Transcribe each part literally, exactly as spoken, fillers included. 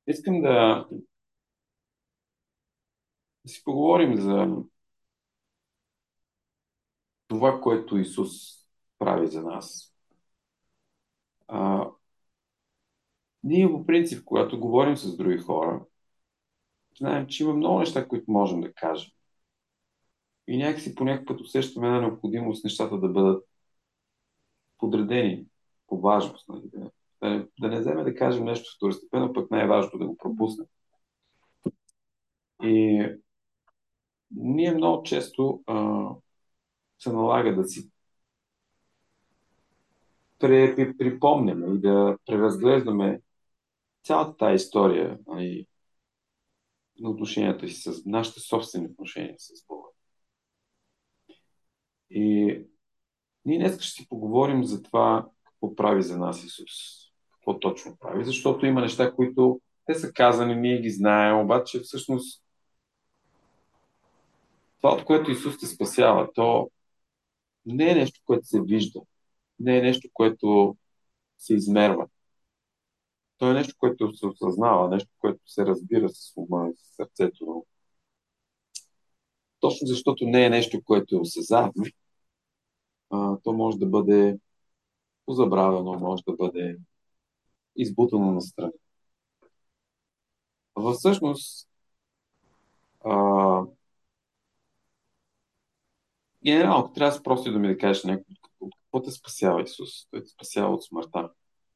Искам да, да си поговорим за това, което Исус прави за нас. А, ние по принцип, когато говорим с други хора, знаем, че има много неща, които можем да кажем. И някакси по някакъв път усещаме една необходимост нещата да бъдат подредени по важност. Нали? Да, да, не, да не вземе да кажем нещо второстепенно, пък най-важното да го пропуснем. И ние много често а, се налага да си при- припомняме и да преразглеждаме цялата тази история, нали, на отношенията си с нашите собствени отношения с Бога. И ние днес ще си поговорим за това какво прави за нас Исус. Какво точно прави, защото има неща, които те са казани, ние ги знаем, обаче всъщност това, от което Исус те спасява, то не е нещо, което се вижда, не е нещо, което се измерва. То е нещо, което се осъзнава, нещо, което се разбира с ума и с сърцето. Но точно защото не е нещо, което е осезаемо, а, то може да бъде позабравено, може да бъде избутано настрани. Всъщност, а, генерално, ако трябва да просто да ми да кажеш някой, от какво те спасява Исус? Той те спасява от смъртта,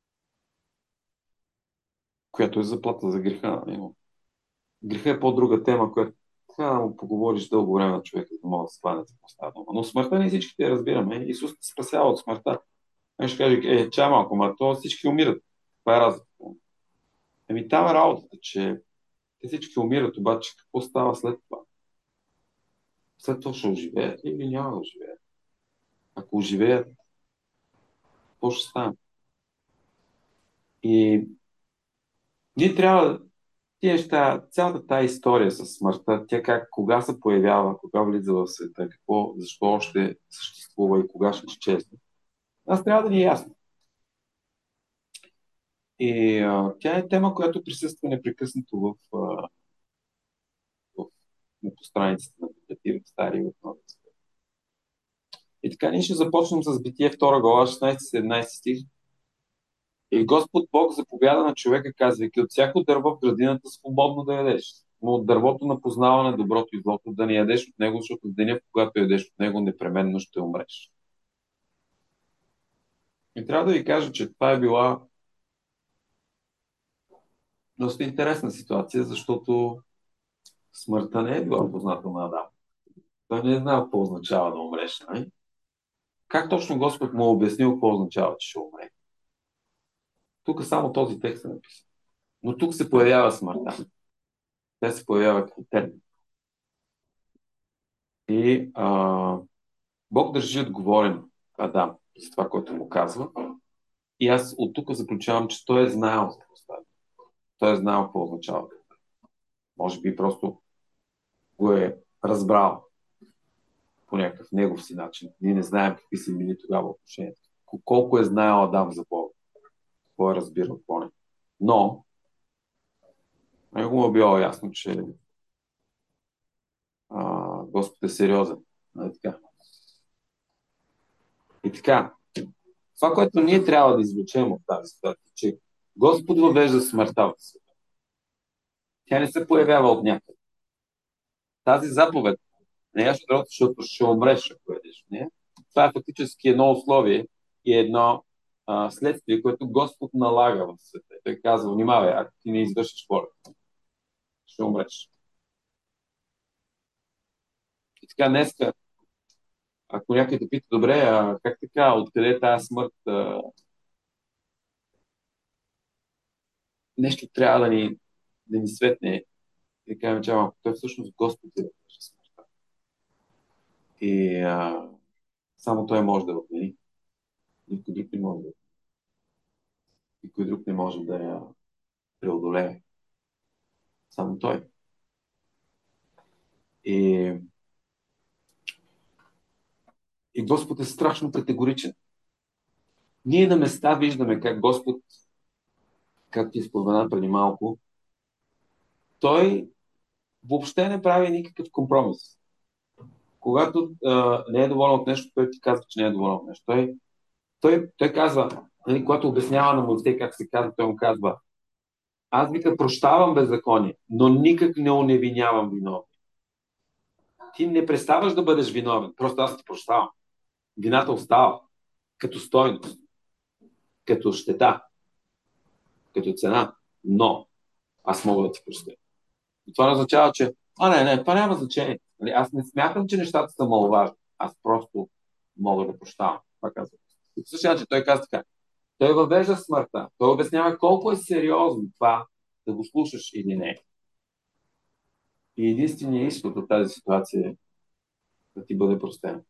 която е заплата за греха. Нали? Но греха е по-друга тема, която трябва да му поговориш дълго време на човека, за да мога да сване за какво става дума. Но смъртта не всички те разбираме. Исус те спасява от смъртта. Той ще каже, е, чай малко, ма то всички умират. Това е разлика. Еми там е работата, че те всички умират, обаче какво става след това? След това ще оживеят или няма да оживеят? Ако оживеят, какво ще стане? И ние трябва тия неща, цялата тази история с смъртта, тя как, кога се появява, кога влиза в света, какво, защо още съществува и кога ще изчезне. Аз трябва да ни е ясно. И а, тя е тема, която присъства непрекъснато в, а, в, на страниците на Библията, в Стария и в Новия Завет. И така ние ще започнем с Битие втора глава, шестнадесети-седемнадесети стих. И Господ Бог заповяда на човека, казвайки, от всяко дърво в градината свободно да ядеш. Но от дървото на познаване доброто и злото да не ядеш от него, защото в деня, когато ядеш от него, непременно ще умреш. И трябва да ви кажа, че това е била доста интересна ситуация, защото смъртта не е била позната на Адам. Той не е знал какво означава да умреш. Нали? Как точно Господ му е обяснил какво означава, че ще умре? Тук само този текст е написан. Но тук се появява смъртта. Тя се появява като термин. И а, Бог държи отговорен Адам за това, което му казва. И аз от тук заключавам, че той е знаел за какво става. Той е знаел какво означава. Може би просто го е разбрал по някакъв негов си начин. Ние не знаем какви са били тогава отношенията. Колко е знаел Адам за Бога. Какво е разбирал, какво не. Но, него му е било ясно, че а, Господ е сериозен. Нали така? И така, това, което ние трябва да извлечем от тази ситуация, че Господ въвежда смъртта в света. Тя не се появява от някъде. Тази заповед не я ще дрото, защото ще умреш, ако ядеш в нея. Това е фактически едно условие и едно а, следствие, което Господ налага в света. Той казва, внимавай, ако ти не извършиш волята, ще умреш. И така днеска, ако някой те пита, добре, а как така, откъде е тази смърт? А, нещо трябва да ни, да ни светне. И да кажем, че малко, той всъщност Господ е да смъртта. И а, само той може да я отмени. Никой друг не може да. Никой друг не може да я преодолее. Само той. И, и Господ е страшно категоричен. Ние на места виждаме как Господ, както ти спомена преди малко, той въобще не прави никакъв компромис. Когато а, не е доволен от нещо, той ти казва, че не е доволен от нещо. Той, той, той казва, нали, когато обяснява на Моисей как се казва, той му казва, аз вика прощавам беззаконие, но никак не оневинявам виновни. Ти не преставаш да бъдеш виновен, просто аз ти прощавам. Вината остава като стойност, като щета, като цена, но аз мога да ти простя. И това не означава, че а, не, не, това няма значение. Нали, аз не смятам, че нещата са маловажни. Аз просто мога да прощавам. Това казва. И по същия начин той казва така. Той въвежда смъртта. Той обяснява колко е сериозно това да го слушаш или не. И единственият изход от тази ситуация е да ти бъде простен.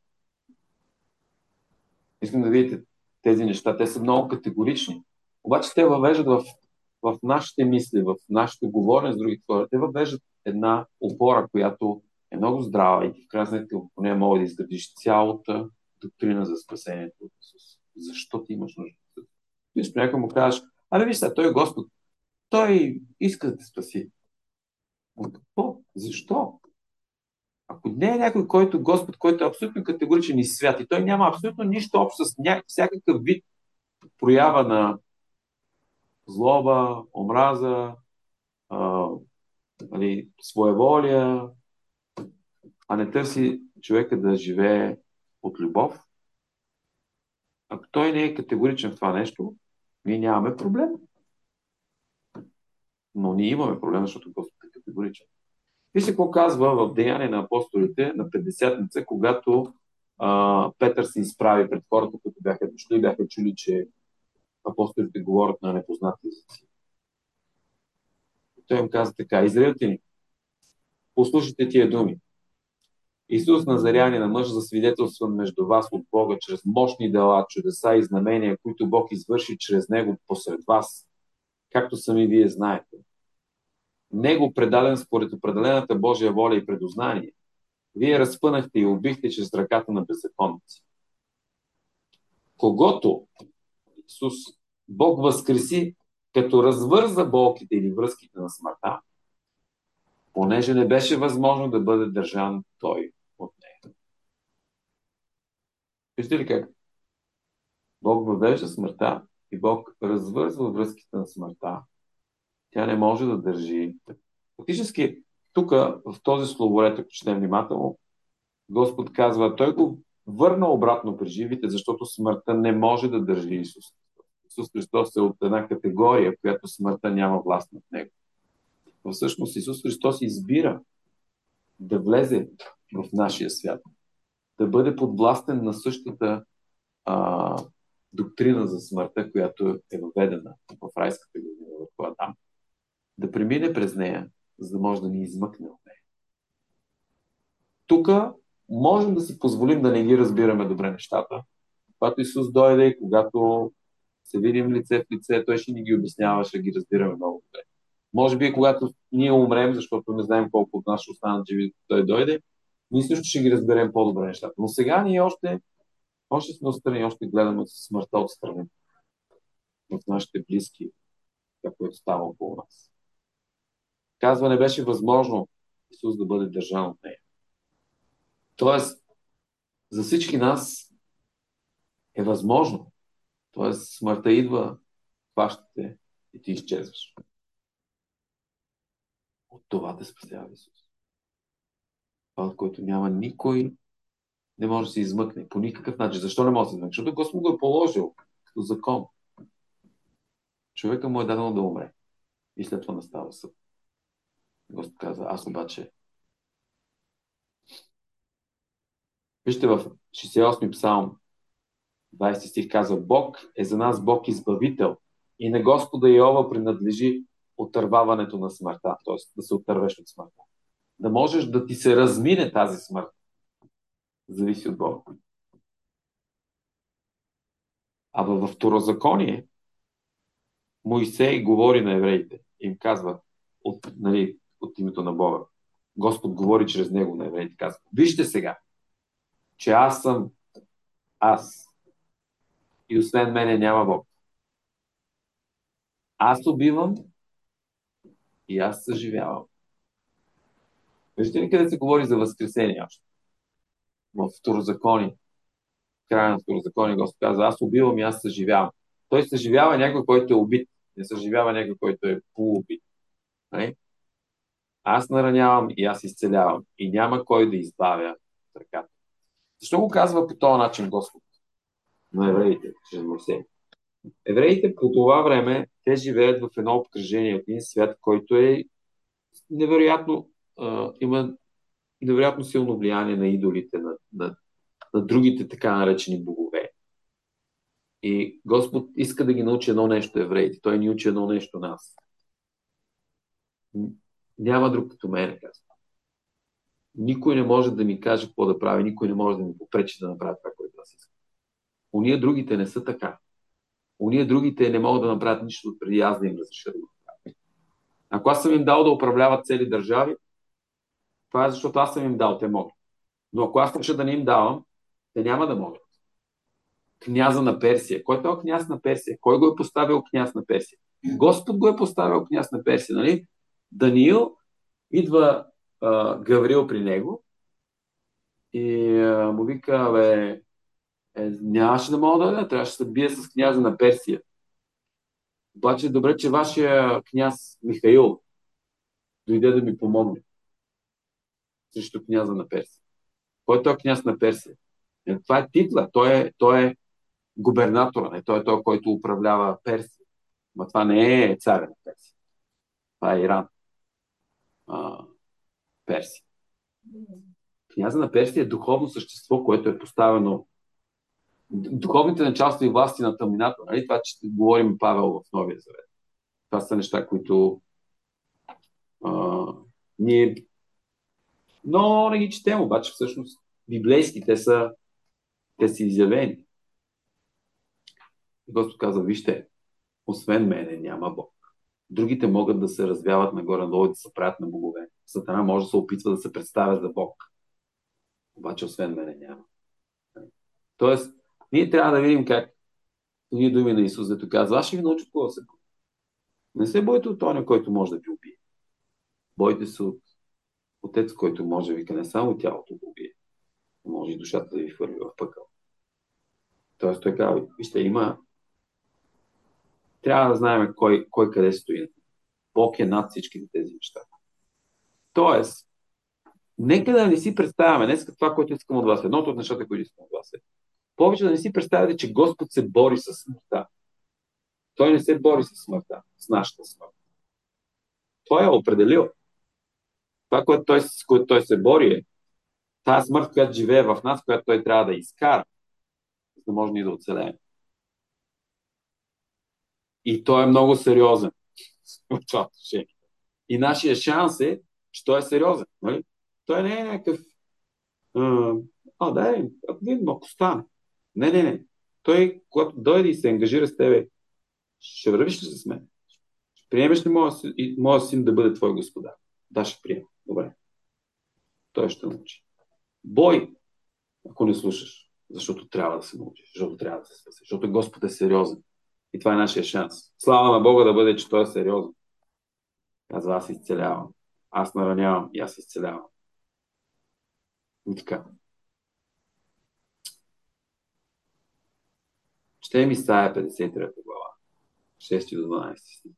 Искам да видите тези неща. Те са много категорични. Обаче те въвеждат в, в нашите мисли, в нашето говорене с другите хора. Те въвеждат една опора, която е много здрава и в крайна сметка по нея мога да изградиш цялата доктрина за спасението от Исус. Защо ти имаш нужда? Ти някой му кажеш, абе виж сега, той е Господ. Той иска да те спаси. Но какво? Защо? Ако не е някой, който Господ, който е абсолютно категоричен и свят, и той няма абсолютно нищо общо с ня... всякакъв вид проява на злоба, омраза, а, нали, своеволия, а не търси човека да живее от любов, ако той не е категоричен в това нещо, ние нямаме проблем. Но ние имаме проблем, защото Господ е категоричен. Вижте какво казва в Деяния на апостолите на Петдесятница, когато а, Петър се изправи пред хората, които бяха дошли и бяха чули, че апостолите говорят на непознати езици. Той им каза така: израелтяни, послушайте тия думи. Исус Назарянин, на мъж засвидетелстван между вас от Бога чрез мощни дела, чудеса и знамения, които Бог извърши чрез него посред вас, както сами вие знаете. Него, предаден според определената Божия воля и предознание, вие разпънахте и убихте чрез ръката на беззаконници. Когото Исус Бог възкреси, като развърза болките или връзките на смъртта, понеже не беше възможно да бъде държан той от нея. Вижте ли как? Бог въвежда смъртта и Бог развързва връзките на смъртта. Тя не може да държи. Фактически, тук, в този словоред, ако четем внимателно, Господ казва, той го върна обратно при живите, защото смъртта не може да държи Исус. Исус Христос е от една категория, в която смъртта няма власт над него. Но всъщност Исус Христос избира да влезе в нашия свят, да бъде подвластен на същата а, доктрина за смъртта, която е въведена в райската градина върху Адам, да премине през нея, за да може да ни измъкне от нея. Тук можем да си позволим да не ги разбираме добре нещата. Когато Исус дойде и когато се видим лице в лице, той ще ни ги обяснява, ще ги разбираме много добре. Може би, когато ние умрем, защото не знаем колко от нас ще останат живи, той дойде, ние също ще ги разберем по-добре нещата. Но сега ние още, още сме отстрани, още гледаме смъртта отстрани в нашите близки, това, което става около нас. Казва, не беше възможно Исус да бъде държан от нея. Тоест, за всички нас е възможно. Тоест, смъртта идва, хващате и ти изчезваш. От това те спасява Исус. Това, от който няма никой, не може да се измъкне по никакъв начин. Защо не може да се измъкне? Защото Господ го е положил като закон. Човека му е дадено да умре. И след това настава съд. Господ казва, аз обаче. Вижте в шейсет и осми псалм, двайсети стих казва, Бог е за нас Бог избавител и на Господа Йова принадлежи отърваването на смъртта, т.е. да се отървеш от смъртта. Да можеш да ти се размине тази смърт. Зависи от Бога. А във второзаконие Моисей говори на евреите. Им казва от, нали, от името на Бога. Господ говори чрез него на евреите. Казва, вижте сега, че аз съм аз. И освен мене няма Бог. Аз убивам и аз съживявам. Вижте ли къде се говори за възкресение още? В Второзаконие. В края на Второзаконие Господ казва, аз убивам и аз съживявам. Той съживява някой, който е убит. Не съживява някой, който е полуубит. Нали? Аз наранявам и аз изцелявам. И няма кой да избавя ръката. Защо го казва по този начин Господ на евреите, чрез Мойсей? Евреите по това време, те живеят в едно обкръжение, в един свят, който е невероятно, а, има невероятно силно влияние на идолите, на, на, на другите така наречени богове. И Господ иска да ги научи едно нещо евреите. Той ни учи едно нещо нас. Няма друг като мене, казва. Никой не може да ми каже какво да прави, никой не може да ми попречи да направя това, което аз искам. Уния другите не са така. Уния другите не могат да направят нищо преди аз да им разреша да го направя. Ако аз съм им дал да управляват цели държави, това е защото аз съм им дал, те могат. Но ако аз реша да не им давам, те няма да могат. Княза на Персия. Кой е този княз на Персия? Кой го е поставил княз на Персия? Господ го е поставил княз на Персия, нали? Даниил, идва а, Гаврил при него и а, му вика, бе, е, нямаше да мога да дойда, трябваше да се бие с княза на Персия. Обаче добре, че вашия княз Михаил дойде да ми помогне срещу княза на Персия. Кой е този княз на Персия? Е, това е титла, той е, той е губернатора, не? Той е той, който управлява Персия. Но това не е царя на Персия. Това е Иран. А, Персия. Княза на Персия е духовно същество, което е поставено духовните началства и власти на тъмнината. Нали? Това, че говорим Павел в Новия Завет. Това са неща, които а, ние но не ги четем, обаче всъщност библейски те са, те са изявени. Господ казва, вижте, освен мене няма Бог. Другите могат да се развяват нагоре-надолу и да се правят на богове. Сатана може да се опитва да се представя за Бог. Обаче освен мене няма. Тоест, ние трябва да видим как ние думи на Исус, дето казва, аз ще ви науча какво да се бои. Не се бойте от тоня, който може да ви убие. Бойте се от Отец, който може да вика не само тялото да убие, но може и душата да ви хвърли в пъкъл. Тоест той казва, вижте, има трябва да знаем кой, кой къде стои. Бог е над всичките тези неща. Тоест, нека да не си представяме, днес това, което искам от вас, едното от нещата, които искам от вас е, повече да не си представяте, че Господ се бори с смъртта. Той не се бори с смъртта, с нашата смърт. Той е определил. Това, което той, с което той се бори е тази смърт, която живее в нас, която той трябва да изкара, за да може ние да оцелеем. И той е много сериозен в това отношение. И нашия шанс е, че той е сериозен. Нали? Той не е някакъв а, а да, е, видим, ако стане. Не, не, не. Той, когато дойде и се ангажира с тебе, ще вървиш ли с мен? Ще приемеш ли моя, моя син да бъде твой господар? Да, ще приема. Добре. Той ще научи. Бой, ако не слушаш, защото трябва да се научиш, защото трябва да се спасиш, защото Господ е сериозен. И това е нашия шанс. Слава на Бога да бъде, че той е сериозен. Казва, аз изцелявам. Аз наранявам и аз изцелявам. И така. Четем Исаия петдесет и трета глава. шести до дванадесети стих.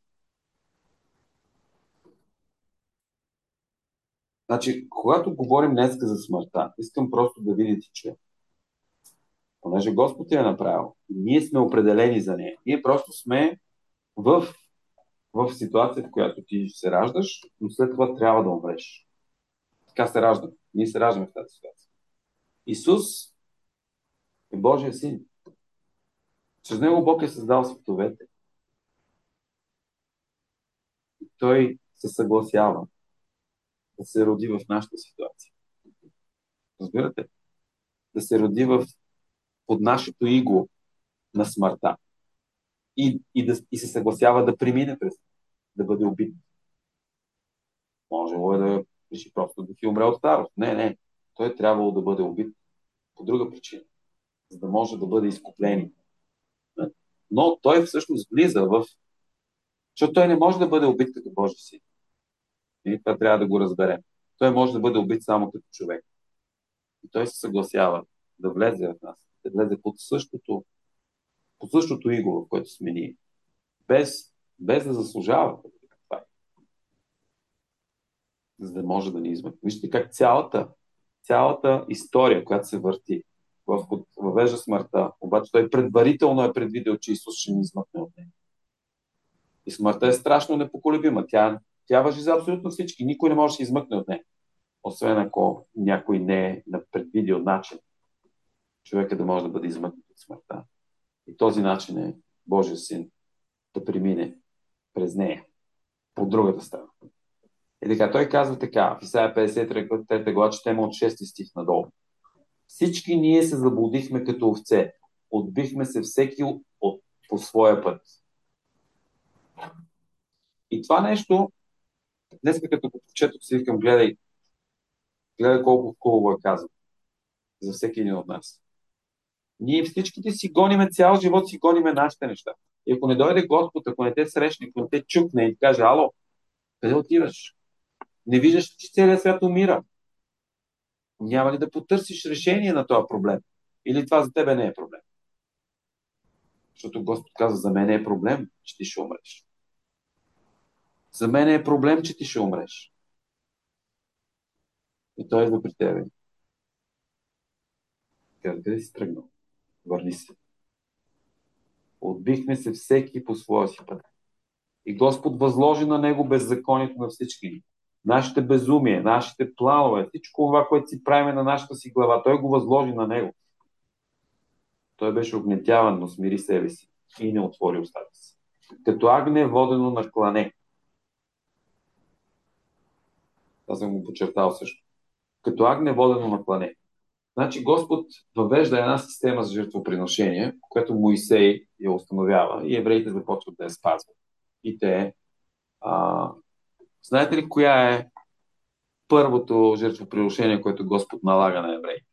Значи, когато говорим днес за смъртта, искам просто да видите, че понеже Господ я е направил, ние сме определени за нея. Ние просто сме в, в ситуация, в която ти се раждаш, но след това трябва да умреш. Така се раждаме. Ние се раждаме в тази ситуация. Исус е Божия син. Чрез него Бог е създал световете. И той се съгласява да се роди в нашата ситуация. Разбирате? Да се роди в, под нашето иго на смъртта. И, и, да, и се съгласява да премине през, да бъде убит. Можело е да реши просто да си умре от старост. Не, не. Той е трябвало да бъде убит по друга причина, за да може да бъде изкуплен. Но той всъщност влиза в... Защото той не може да бъде убит като Божи син. И това трябва да го разберем. той може да бъде убит само като човек. И той се съгласява да влезе в нас, да влезе под същото, под същото иго, в което сме ние. Без, без да заслужава. Това е. За да може да ни измъкне. Вижте как цялата, цялата история, която се върти, Господ въвежда смъртта, обаче той предварително е предвидел, че Исус ще ни измъкне от нея. И смъртта е страшно непоколебима. Тя, тя важи за абсолютно всички. Никой не може да се измъкне от нея. Освен ако някой не е на предвидил начин човека да може да бъде измъкнат от смъртта. И този начин е Божия син да премине през нея, по другата страна. И така, той казва така, в Исаия петдесет и трета глава, четем от шести стих надолу. Всички ние се заблудихме като овце, отбихме се всеки от, по своя път. И това нещо, днес като го прочетох си викам, гледай, гледай колко хубаво е казано за всеки един от нас. Ние всичките си гониме, цял живот си гониме нашите неща. И ако не дойде Господ, ако не те срещне, ако не те чукне и каже, ало, къде отиваш? Не виждаш, че целият свят умира. Няма ли да потърсиш решение на този проблем? Или това за тебе не е проблем? Защото Господ каза, за мен е проблем, че ти ще умреш. За мен е проблем, че ти ще умреш. И той идва при тебе. Каза, къде си тръгнал? Върни се. Отбихме се всеки по своя си път. И Господ възложи на него беззаконието на всички. Нашите безумия, нашите планове, всичко това, което си правиме на нашата си глава, той го възложи на него. Той беше огнетяван, но смири себе си и не отвори устата си. Като агне водено на клане. Аз съм го подчертал също. Като агне водено на клане. Значи Господ въвежда една система за жертвоприношение, която Моисей я установява и евреите започват да я спазват. И те... А... Знаете ли коя е първото жертвоприношение, което Господ налага на евреите?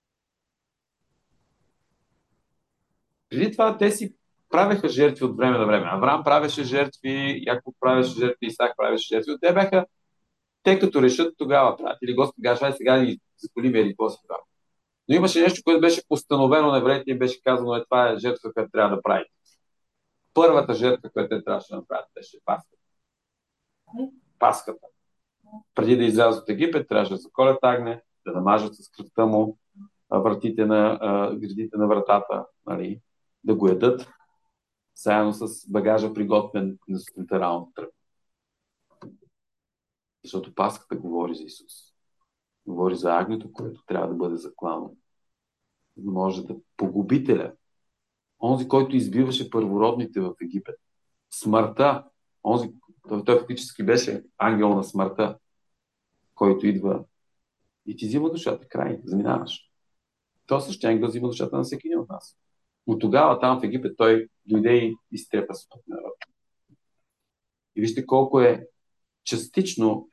Преди това те си правеха жертви от време на време. Авраам правеше жертви, Яков правеше жертви, Исак правеше жертви. Те бяха, те като решат, тогава правят. Или Господ каже, ай сега ни заколим или какво си правят. Но имаше нещо, което беше постановено на евреите и беше казано, е това е жертва, която трябва да правите. Първата жертва, която те трябваше да направят, беше Пасхата. Пасхата. Преди да излязат от Египет, трябваше да заколят агне, да намажат с кръвта му вратите на, гредите на вратата, нали, да го ядат, заедно с багажа приготвен на сутринта рано тръп. Защото Пасхата говори за Исус. Говори за агнето, което трябва да бъде заклано. За може да погубителя, онзи, който избиваше първородните в Египет. Смъртта, онзи, той, той фактически беше ангел на смъртта, който идва и ти взима душата, край, заминаваш. Той също ангел взима душата на всеки един от нас. Но тогава там в Египет той дойде и изтрепа своят народ. И вижте колко е частично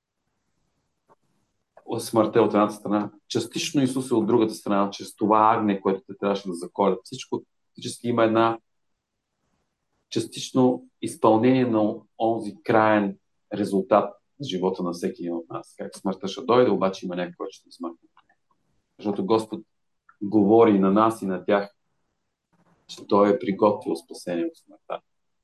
смъртта от едната страна, частично Исус е от другата страна, чрез това агне, което те трябваше да заколят. Всичко фактически има една частично изпълнение на онзи краен резултат в живота на всеки един от нас. Как смъртта ще дойде, обаче има някой, който ще измъкне. Защото Господ говори на нас и на тях, че Той е приготвил спасение от смъртта.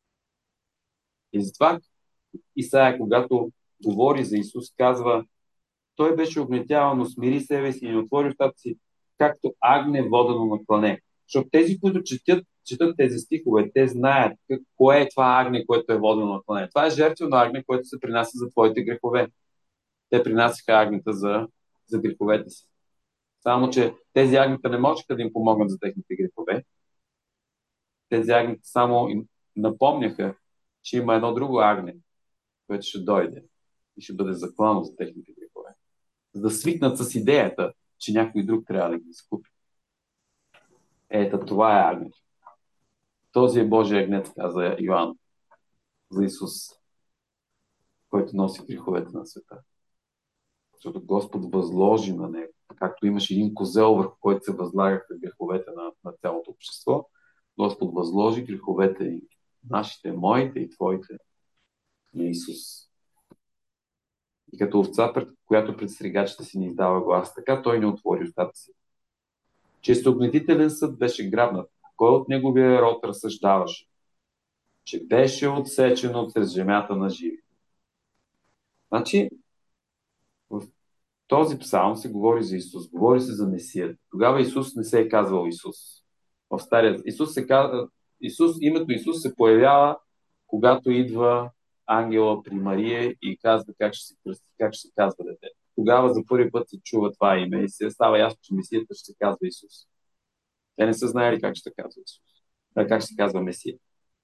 И затова Исаия, когато говори за Исус, казва, той беше огнетяван, но смири себе си и не отвори устата си, както агне водено на клане. Защото тези, които четят, четат тези стихове, те знаят кое е това агне, което е водено на клане. Това е жертвено агне, което се принася за твоите грехове. Те принасяха агнета за, за греховете си. Само, че тези агнета не можеха да им помогнат за техните грехове. Тези агнета само им напомняха, че има едно друго агне, което ще дойде и ще бъде заклано за техните грехове. За да свикнат с идеята, че някой друг трябва да ги изкупи. Ето, това е агнето. Този е Божия агнец, каза Йоан за Исус, който носи греховете на света. Защото Господ възложи на него, както имаше един козел, върху който се възлагаха греховете на, на цялото общество, Господ възложи греховете и нашите, моите и твоите на Исус. И като овца, пред която пред стригачите си не издава глас, така той не отвори устата си. Че с огнетителен съд беше грабнат. Кой от неговия род разсъждаваше? Че беше отсечен от сред земята на живи. Значи, в този псалм се говори за Исус, говори се за Месия. Тогава Исус не се е казвал Исус. В стария Исус се казва, Исус, името Исус се появява, когато идва ангела при Мария и казва как ще се кръсти, как ще се казва дете. Тогава за първи път се чува това име и се става ясно, че Месията ще се казва Исус. Те не са знаели как ще се казва Исус. А, как ще се казва Месия.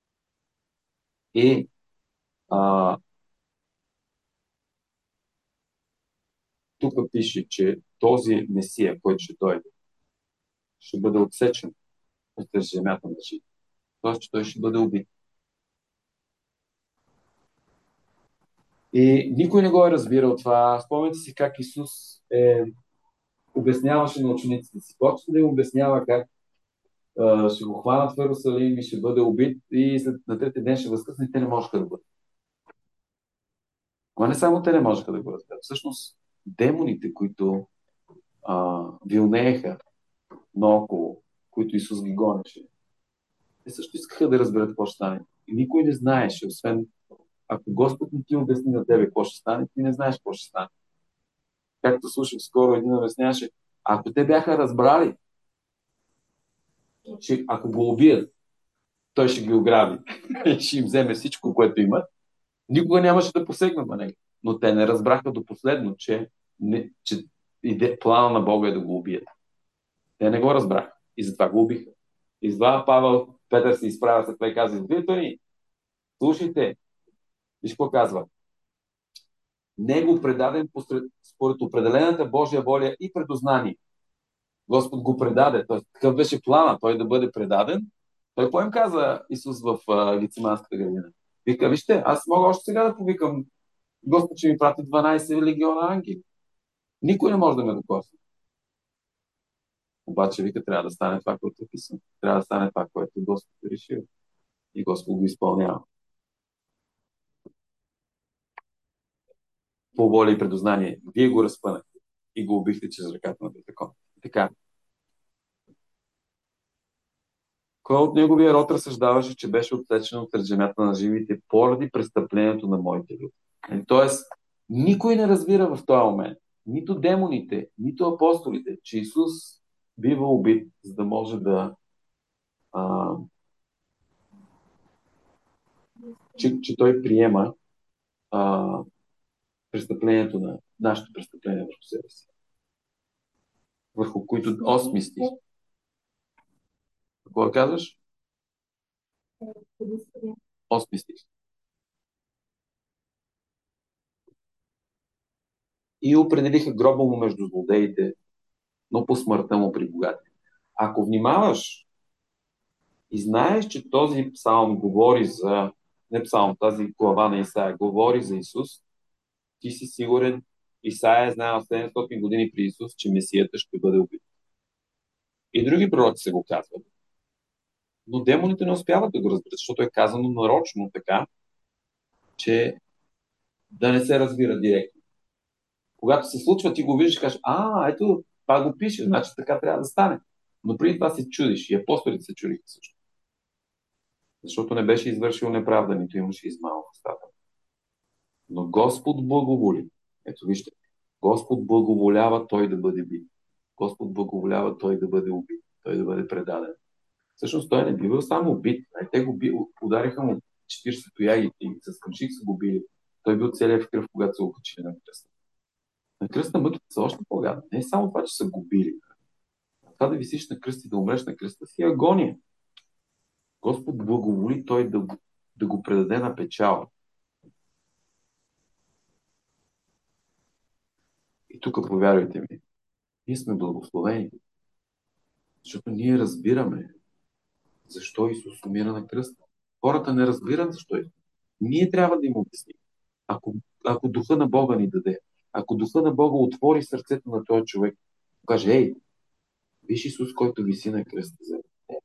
И а, тук пише, че този Месия, който ще дойде, ще бъде отсечен от земята на живи. Тоест, че той ще бъде убит. И никой не го е разбирал това. Спомняте си как Исус е, обясняваше на учениците си. Почва да им обяснява как а, ще го хванат в Иерусалим и ще бъде убит и след, на третия ден ще възкръсне и те не можеха да бъдат. Ама не само те не можеха да го разберат. Всъщност, демоните, които а, вилнееха наоколо, които Исус ги гонеше, те също искаха да разберат какво ще стане. И никой не знаеше, освен ако Господ не ти обясни на тебе какво ще стане, ти не знаеш какво ще стане. Както слушах скоро, един обясняваше, ако те бяха разбрали, че ако го убият, той ще ги ограби и ще им вземе всичко, което имат, никога нямаше да посегнат на него. Но те не разбраха до последно, че, не, че иде, плана на Бога е да го убият. Те не го разбраха и затова го убиха. И затова Павел Петър се изправя след това и казва: „Приятели, слушайте, виж какво казва. Него предаден посред, според определената Божия воля и предознание. Господ го предаде. Тоест, такъв беше плана той да бъде предаден. Той поем каза Исус в uh, Гециманската градина. Вика, вижте, аз мога още сега да повикам Господ, че ми прати дванайсет легиона ангели. Никой не може да ме докосне. Обаче, вика, трябва да стане това, което е писано. Трябва да стане това, което Господ е решил. И Господ го изпълнява. По воля и предознание. Вие го разпънахте и го убихте чрез ръката на закон. Така. Кой от неговия род разсъждаваше, че беше отсечен от земята на живите поради престъплението на моите люди. Тоест, никой не разбира в този момент, нито демоните, нито апостолите, че Исус бива убит, за да може да а, че, че той приема а, престъплението на нашето престъпление върху себе си. Върху които осми стих. Какво да казваш? Осми стих. И определиха гроба му между злодеите, но по смъртта му при богати. Ако внимаваш и знаеш, че този псалм говори за, не псалм, тази глава на Исаия говори за Исус, ти си сигурен, Исаия е знаел седемстотин години при Исус, че Месията ще бъде убит. И други пророци се го казват. Но демоните не успяват да го разберат, защото е казано нарочно така, че да не се разбира директно. Когато се случва, ти го виждаш и кажеш: „А, ето, това го пише, значи така трябва да стане“. Но преди това се чудиш, и апостолите се чудиха също. Защото не беше извършил неправда, нито имаше измама в устата. Но Господ благоволи. Ето вижте, Господ благоволява той да бъде бит. Господ благоволява той да бъде убит, той да бъде предаден. Всъщност той не бива само убит. Те го би, удариха му четирийсет тояги и с къмшик са го били. Той бил целият в кръв, когато се окачили на кръста. На кръста мъките са още по-гадни. Не е само това, че са го били. Това да висиш на кръст и да умреш на кръста си е агония. Господ благоволи той да, да го предаде на печала. И тук, повярвайте ми, ние сме благословени. Защото ние разбираме защо Исус умира на кръста. Хората не разбират защо Исус. Ние трябва да им обясним. Ако, ако духа на Бога ни даде, ако духа на Бога отвори сърцето на този човек, каже: „Ей, виж Исус, който виси на кръста за теб“.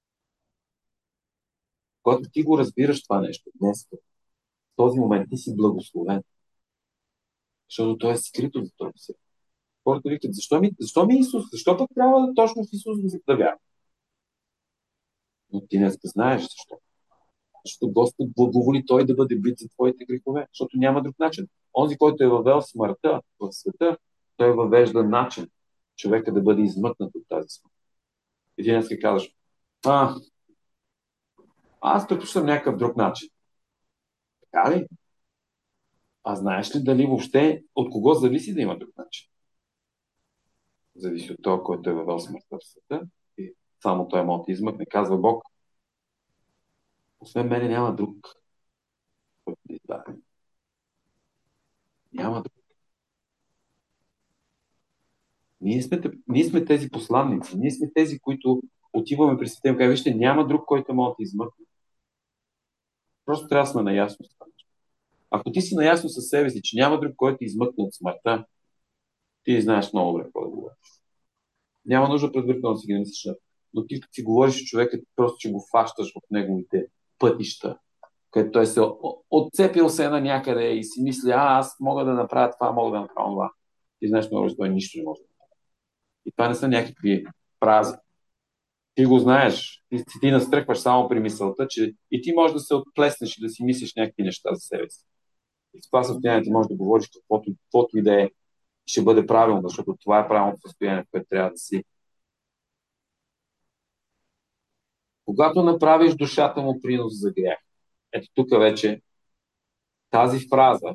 Когато ти го разбираш това нещо днес, в този момент ти си благословен. Защото той е скрито за този свят. Хората викат, защо ми, защо ми е Исус? Защо пък трябва да точно в Исус да се да вярвам? Но ти не знаеш защо. Защото Господ благоволи той да бъде бит за твоите грехове, защото няма друг начин. Онзи, който е въвел смъртта в света, той въвежда начин човека да бъде измъкнат от тази смърт. И ти днес казваш, а, аз предпочитам някакъв друг начин. Така ли? А знаеш ли дали въобще от кого зависи да има друг начин? Зависи от това, който е въвел смъртта в света. И само той може да измъкне. Казва Бог, освен мене няма друг, който да избавя. Няма друг. Ние сме, ние сме тези посланници. Ние сме тези, които отиваме при света и казваме, вижте, няма друг, който може да измъкне. Просто трябва да сме наясно с това. Ако ти си наясно със себе си, че няма друг, който измъкне от смъртта, ти знаеш много добре какво да говориш. Няма нужда предварително да си ги мислиш, но ти като си говориш с човека, просто че го фащаш в неговите пътища, където той се отцепил се на някъде и си мисли, а, аз мога да направя това, мога да направя това. Ти знаеш много, че той нищо не може да направи. И това не са някакви фрази. Ти го знаеш, ти, ти настръхваш само при мисълта, че и ти можеш да се отплеснеш и да си мислиш някакви неща за себе си. И в това състояние ти можеш да говориш каквото, каквото и да е, ще бъде правилно, защото това е правилното състояние, в което трябва да си. Когато направиш душата му принос за грях, ето тук вече тази фраза,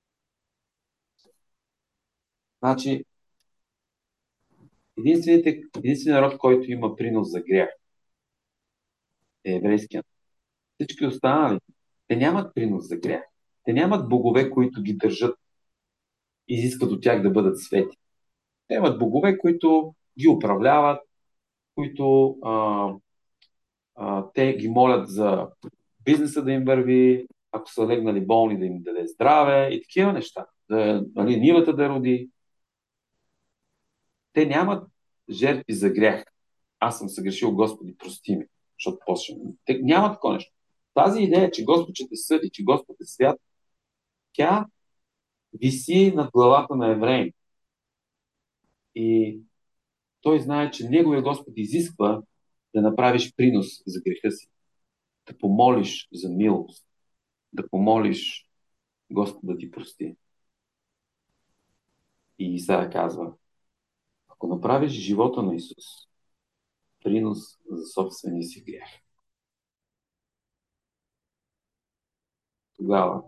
значи единственият, единственият народ, който има принос за грях е еврейският. Всички останали, те нямат принос за грях. Те нямат богове, които ги държат и изискат от тях да бъдат свети. Те имат богове, които ги управляват, които а, а, те ги молят за бизнеса да им върви, ако са легнали болни да им даде здраве и такива неща. Да, нали, нивата да роди. Те нямат жертви за грях. Аз съм съгрешил, Господи, прости ми, защото после. Те няма такова нещо. Тази идея, че Господ ще те съди, че Господ е свят, тя виси над главата на евреин. И той знае, че Неговия Господ изисква да направиш принос за греха си, да помолиш за милост, да помолиш Господ да ти прости. И Исаия казва, ако направиш живота на Исус принос за собствения си грях, тогава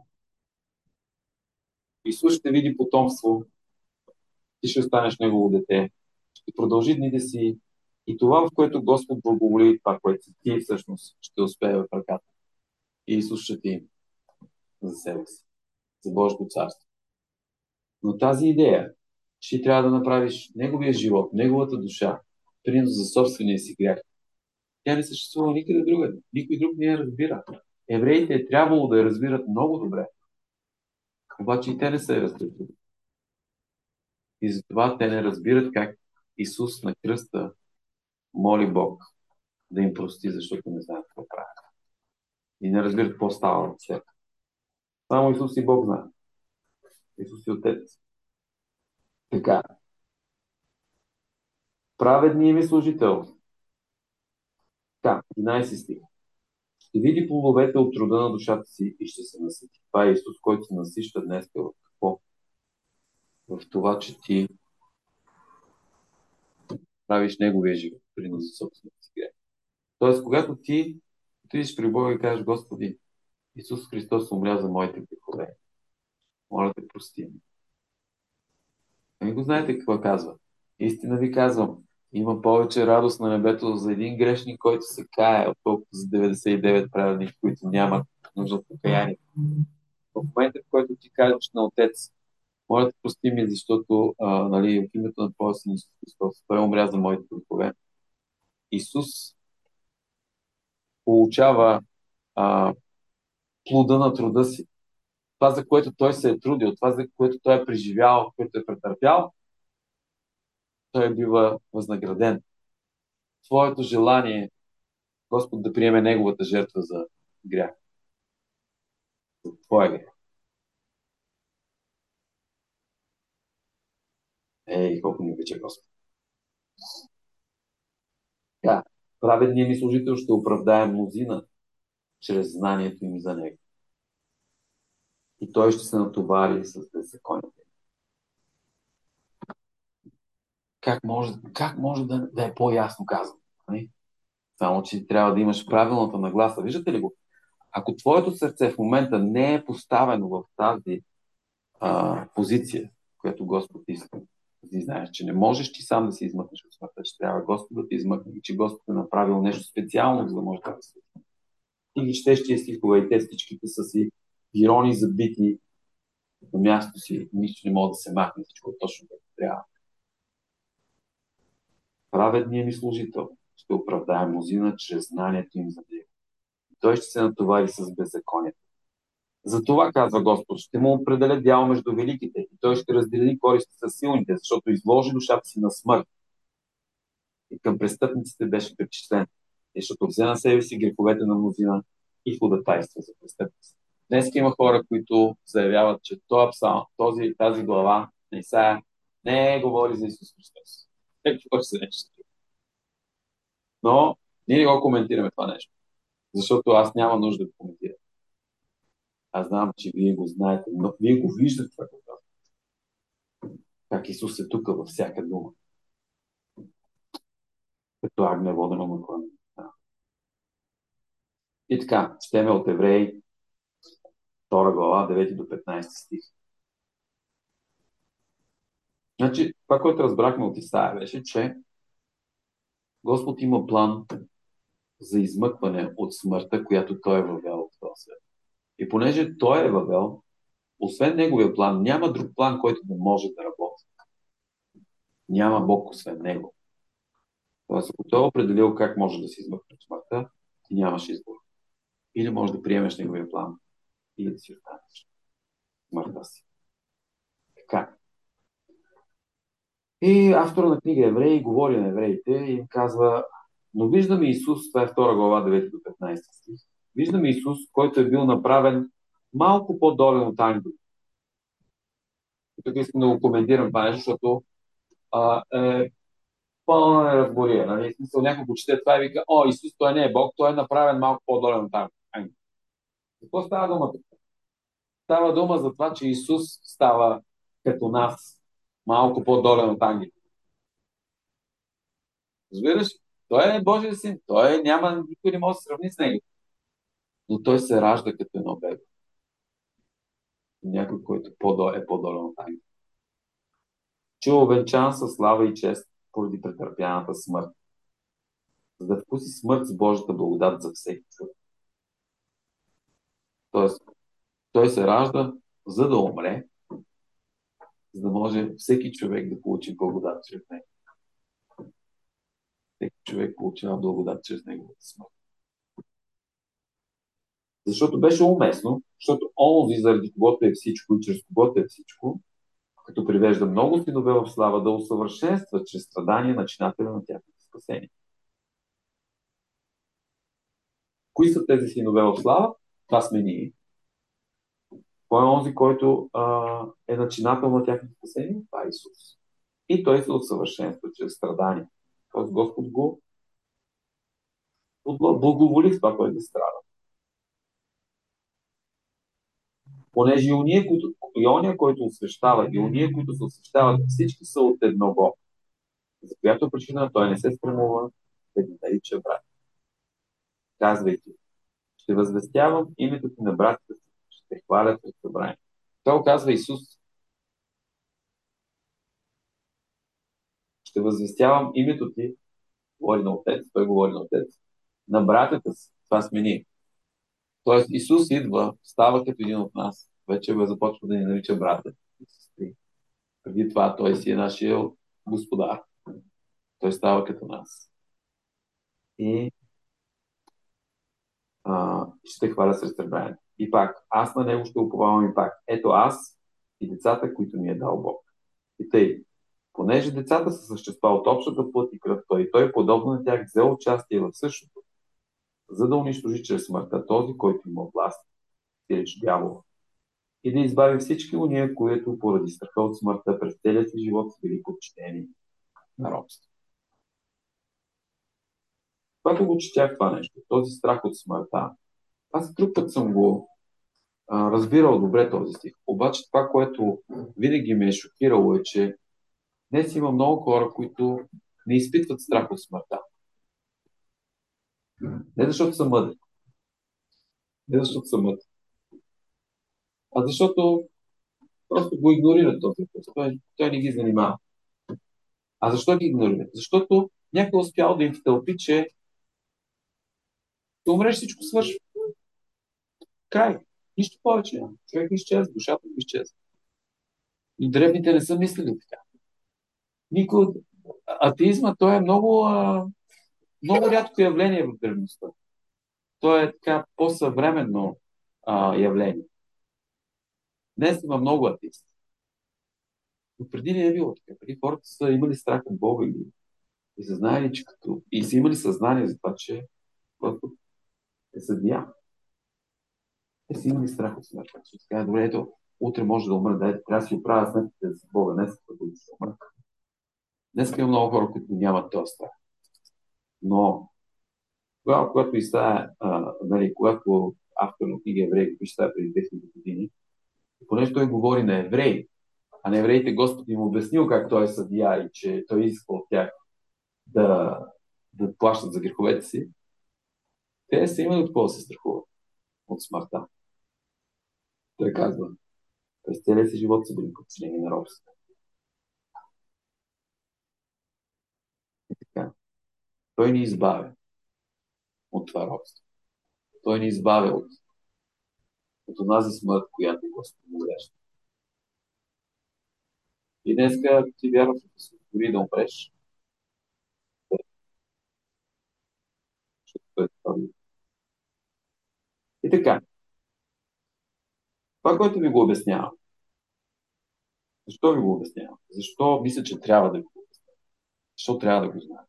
Исус ще види потомство, ти ще останеш Негово дете, ще продължи дните си и това, в което Господ благоволи, това, което си ти всъщност ще успее в ръката. И Исус ще ти за себе си, за Божието царство. Но тази идея, че ти трябва да направиш Неговия живот, Неговата душа, принос за собствения си грях, тя не съществува никъде другаде. Никой друг не я разбира. Евреите е трябвало да я разбират много добре. Обаче и те не се я разбират. И затова те не разбират как Исус на кръста моли Бог да им прости, защото не знаят какво правят. И не разбират какво става от света. Само Исус и Бог знае. Исус и Отец. Така. Праведният ми служител. Така, единайсети стих. Ще види плодовете от труда на душата си и ще се насити. Това е Исус, който се насища днес в какво? В това, че ти правиш Неговия живот, принос за собствената си грех. Тоест, когато ти отидеш при Бога и кажеш, Господи, Исус Христос умря за моите грехове. Моля те, прости ми. Ами го знаете какво казва. Истина ви казвам, има повече радост на небето за един грешник, който се кае, отколкото за деветдесет и девет праведници, които нямат нужда от покаяние. В момента, в който ти кажеш на Отец, моля те, прости ми, защото а, нали, в името на Твоя Син Исус Христос, Той умря за моите грехове. Исус получава а, плода на труда си. Това, за което той се е трудил, това, за което той е преживял, което е претърпял, той бива възнаграден. Твоето желание е Господ да приеме неговата жертва за грях. За твоя грях. обича Господ. Така, праведният ми служител ще оправдае мнозина чрез знанието им за него. И той ще се натовари с беззаконите. Как може, как може да, да е по-ясно казано? Не? Само, че трябва да имаш правилната нагласа. Виждате ли го? Ако твоето сърце в момента не е поставено в тази а, позиция, която Господ иска, ти знаеш, че не можеш ти сам да се измъкнеш от смъртта, че трябва Господ да те измъкне и че Господ е направил нещо специално, за да може да се. И ги четеш тия стихове и те всичките са си ирони забити на място си, нищо не може да се махне, всичко точно както трябва. Праведният ми служител ще оправдае мнозина чрез знанието им за него. Той ще се натовари с беззаконието. Затова, казва Господ, ще му определя дял между великите и той ще раздели користи с силните, защото изложи душата си на смърт. И към престъпниците беше причислен, защото взе на себе си греховете на мнозина и ходатайства за престъпниците. Днес има хора, които заявяват, че този псалм, този, тази глава на Исаия не говори за Исус Христос. Е, какво ще нещо? Но ние не го коментираме това нещо, защото аз няма нужда да коментирам. Аз знам, че вие го знаете, но вие го виждате това. Как Исус е тук във всяка дума. Като агне водено на клана. И така, четеме от Евреи, втора глава, девети до петнайсети стих. Значи, това, което разбрахме от Исаия, беше, че Господ има план за измъкване от смъртта, която Той е въвел в този свет. И понеже Той е въвел, освен Неговия план, няма друг план, който да може да работи. Няма Бог освен Него. Тоест, ако Той е определил как може да се измъкне от смъртта, ти нямаш избор. Или можеш да приемеш Неговия план, или да си останеш смъртта си. Така. И автора на книга Евреи говори на евреите и им казва: но виждаме Исус, това е втора глава, девети до петнайсети стих, виждаме Исус, който е бил направен малко по-долен от ангел. И тук искам да го коментирам това нещо, защото а, е пълна неразбория. Нали? В смисъл, някой го чете това и вика: о, Исус, той не е Бог, той е направен малко по-долен от ангел. Какво става дума? Става дума за това, че Исус става като нас, малко по-долен от ангел. Разбираш? Той е Божия син. Той е, няма, никой не може да се сравни с него. Но той се ражда като едно бебе. Някой, който по-долу, е по-долен от ангел. Че е овенчан със слава и чест поради претърпяната смърт, за да вкуси смърт с Божията благодат за всеки човек. Тоест, той се ражда, за да умре, за да може всеки човек да получи благодат чрез него. Всеки човек получава благодат чрез неговата смърт. Защото беше уместно, защото онзи, заради когото е всичко и чрез когото е всичко, като привежда много синове в слава, да усъвършенства чрез страдания начинателя на тяхното спасение. Кои са тези синове в слава? Това сме ние. Кой е онзи, който а, е начинател на тяхното спасение? Това е Исус. И той се усъвършенства чрез страдания. Тоест Господ го благоволи в това, което е страда. Понеже и ония, които, и ония, който освещава, и ония, които се освещават, всички са от едного. За която причина той не се стремува да ги нарича брат. Казвайки: ще възвестявам името ти на братите си, ще хваля пред събрание. Това казва Исус. Ще възвестявам името ти, говори на Отец, той говори на Отец, на братята си. Това сме ние. Тоест Исус идва, става като един от нас. Вече бе започва да ни нарича брата. Преди това той си е нашия господар. Той става като нас. И а, ще хваля сред събрание. И пак, аз на него ще уповавам и пак. Ето аз и децата, които ми е дал Бог. И тъй, понеже децата са същества от общата плът и кръв, той и той, подобно на тях, взел участие в същото, за да унищожи чрез смъртта този, който има власт, и реч дявола, и да избави всички уния, които поради страха от смъртта през целия си живот са били подчинени на робство. Когато го четях това нещо, този страх от смъртта, аз друг път съм го а, разбирал добре този стих. Обаче това, което винаги ме е шокирало е, че днес има много хора, които не изпитват страх от смъртта. Не защото са мъдри, не защото са мъдри, а защото просто го игнорират този въпрос. Той, той не ги занимава. А защо ги игнорират? Защото някой е успял да им втълпи, че да умреш, всичко свършва. Край. Нищо повече няма. Човек изчезва, душата му изчезва. И древните не са мислили така. Никой... Атеизма, той е много, а, много рядко явление в древността. То е така по-съвременно а, явление. Днес има много атеисти. Но преди не е било така. Преди хората са имали страх от Бога и, и са знаели, че като... И са имали съзнание за това, че Господ е съдия. Те са имали страх от смъртта. Така, добре, ето, утре може да умра, да трябва да си оправя сметките за Бога, днес да ще умра. Днес има много хора, които нямат този страх. Но когато, когато Исаия, а, нали, когато автор на книга Евреи пише преди десет години, понеже той говори на евреи, а на евреите Господ им обяснил как той е съдия и че той иска от тях да, да плащат за греховете си, те са имали от какво да се страхуват от смъртта. Той казва, през целия си живот са били подчинени на робство. И така. Той ни избавя от това робство. Той ни избавя от, от онази смърт, която Господ му врежда. И днеска, ако ти вярваш, да се дори да умреш, защото е това. И така, това, което ви го обяснявам, защо ви го обяснявам? Защо мисля, че трябва да ви го обяснявам? Защо трябва да го знаем?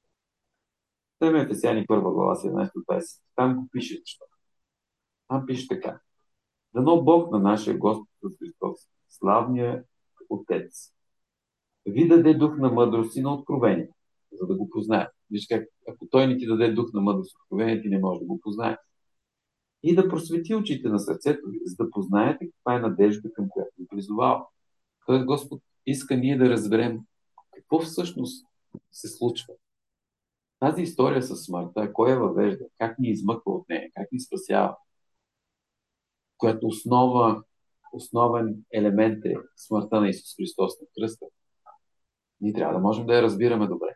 Теме Ефесяни първа глава, седемнадесет двадесет. Там го пише защо. Там пише така. Дано Бог на нашия Господ Христос, славния Отец, ви даде дух на мъдрост и на откровение, за да го познаете. Виж как, ако той не ти даде дух на мъдрост и откровение, ти не можеш да го познаеш. И да просвети очите на сърцето ви, за да познаете каква е надежда, към която ви призовава. Тоест Господ иска ние да разберем какво всъщност се случва. Тази история със смъртта, кой я въвежда, как ни измъква от нея, как ни спасява, която основа, основен елемент е смъртта на Исус Христос на кръста. Ние трябва да можем да я разбираме добре.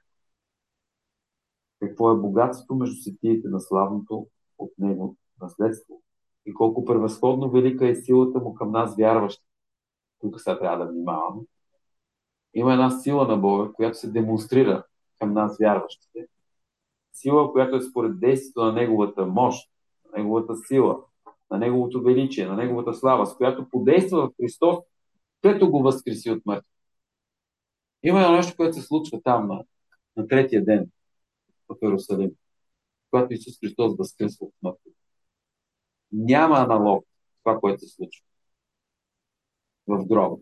Какво е богатството между светиите на славното от Него наследство и колко превъзходно велика е силата му към нас вярващи. Тук сега трябва да внимаваме. Има една сила на Бога, която се демонстрира към нас вярващите. Сила, която е според действието на Неговата мощ, на Неговата сила, на Неговото величие, на Неговата слава, с която подейства в Христос, като го възкреси от мъртви. Има едно нещо, което се случва там на, на третия ден в Иерусалим, когато Исус Христос възкръсва от мъртви. Няма аналог това, което се случва в гроба.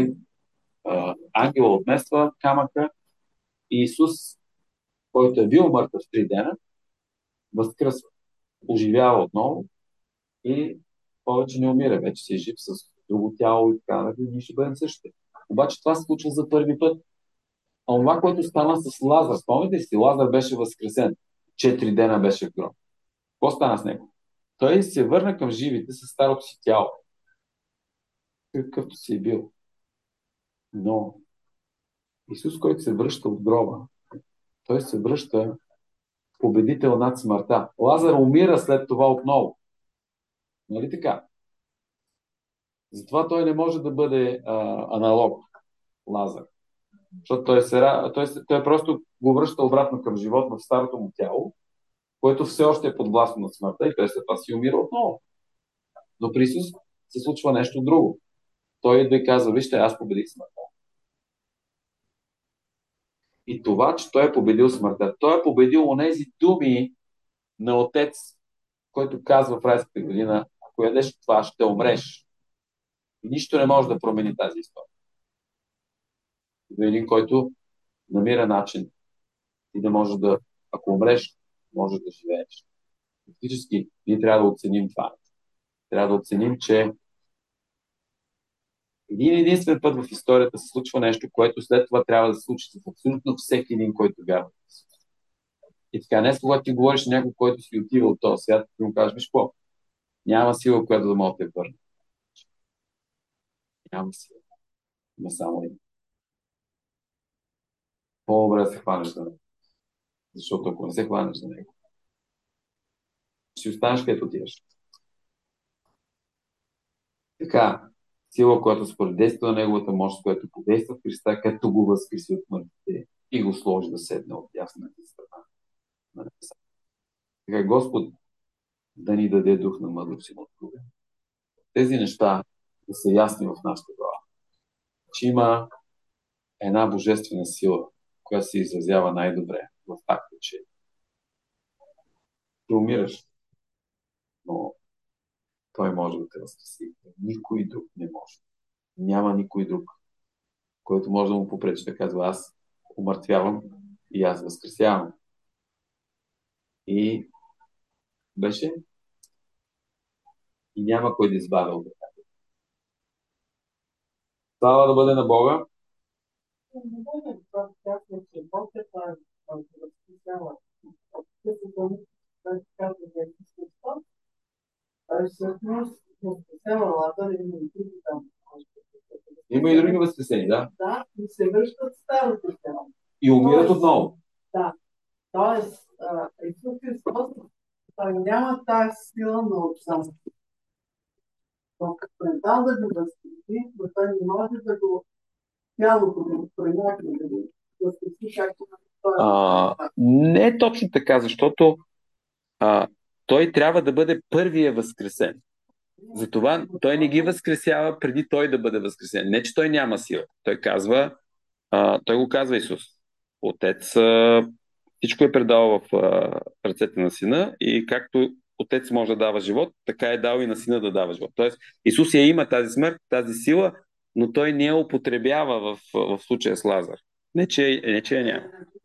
Ангела отмества камъка и Исус, който е бил мъртъв три дена, възкръсва, оживява отново и повече не умира. Вече си е жив с друго тяло и така, и ние ще бъдем същите. Обаче това се случва за първи път. А това, което стана с Лазар, спомните си, Лазар беше възкресен. Четири дена беше в гроб. Какво стана с него? Той се върна към живите с старото си тяло. Какъвто си е бил. Но Исус, който се връща от гроба, той се връща победител над смъртта. Лазар умира след това отново. Нали така? Затова той не може да бъде а, аналог Лазар. Защото той, се, той, той просто го връща обратно към живот в старото му тяло, което все още е подвластно на смъртта и той след това си умира отново. Но при Исус се случва нещо друго. Той да казва, вижте, аз победих смъртта. И това, че той е победил смъртта, той е победил онези думи на Отец, който казва в райската градина, ако ядеш това, ще умреш. И нищо не може да промени тази история. До един, който намира начин и да може да, ако умреш, може да живееш. Фактически, ние трябва да оценим това. Трябва да оценим, че един единствен път в историята се случва нещо, което след това трябва да се случи с абсолютно всеки един, който вярва. И така, днес, когато ти говориш на някой, който си отива от този свят, ти му кажеш, виж по, няма сила, която да мога да те върне. Няма сила. Има само един. По-добре да се хванеш за него. Защото ако не се хванеш за него, ще си останеш където отиваш. Така, сила, която според действа на неговата мощ, която подейства в Христа, като го възкреси от мъртвите и го сложи да седне от ясната страна на небеса. Така, Господ да ни даде дух на мъдрост и откровение. Тези неща да са ясни в нашата глава. Че има една божествена сила, която се изразява най-добре в факта, че ти умираш, но той може да те възкреси. Никой друг не може. Няма никой друг, който може да му попречи да казва, аз умъртвявам и аз възкресявам. И беше и няма кой да избавя от ръката. Слава да бъде на Бога. Има и други възкресени, да? Да, и се връщат в старото тяло. И умират отново. Да. Тоест, Исус Христос той няма тази сила на отца. Но като е дал да го възкреси, но той не може да го тялото да го премахне, да го възкреси, както а, не е точно така, защото а, той трябва да бъде първия възкресен. Затова той не ги възкресява преди той да бъде възкресен. Не, че той няма сила. Той казва, а, той го казва Исус. Отец а, всичко е предал в а, ръцете на сина и както отец може да дава живот, така е дал и на сина да дава живот. Тоест Исус я има тази смърт, тази сила, но той не я употребява в, в случая с Лазар. Не, че, не, че я няма.